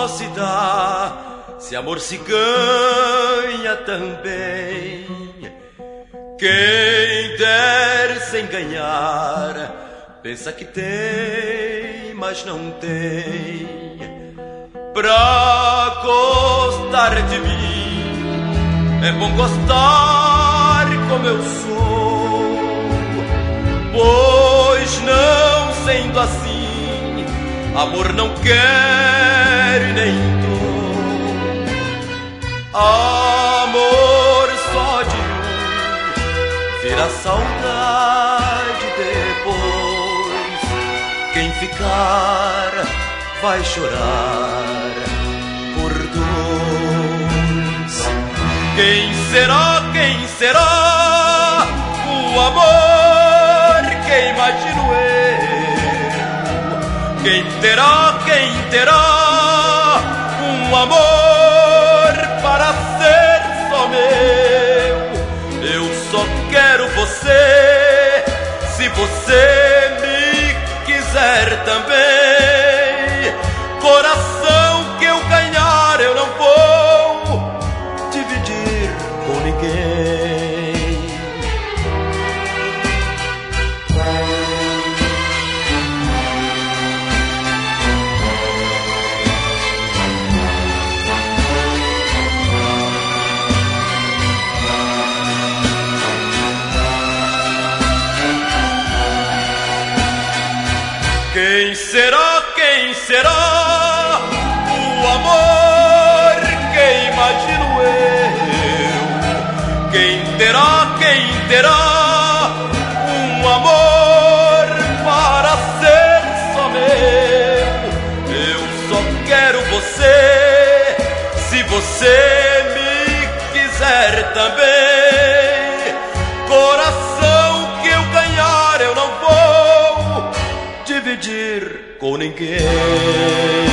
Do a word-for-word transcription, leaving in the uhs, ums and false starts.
só se dá se amor se ganha também. Quem der sem ganhar pensa que tem, mas não tem. Pra gostar de mim é bom gostar como eu sou, pois não sendo assim, amor não quer e nem dou. Amor só de um vira saudade depois. Quem ficar vai chorar por dois. Quem será, quem será o amor que imagino eu? Quem terá, quem terá um amor para ser só meu? Eu só quero você, se você me quiser também. Coração que eu ganhar eu não vou dividir com ninguém. Quem será, quem será o amor que imagino eu? Quem terá, quem terá um amor para ser só meu? Eu só quero você, se você me quiser também. Coração que eu ganhar eu não vou dividir com ninguém.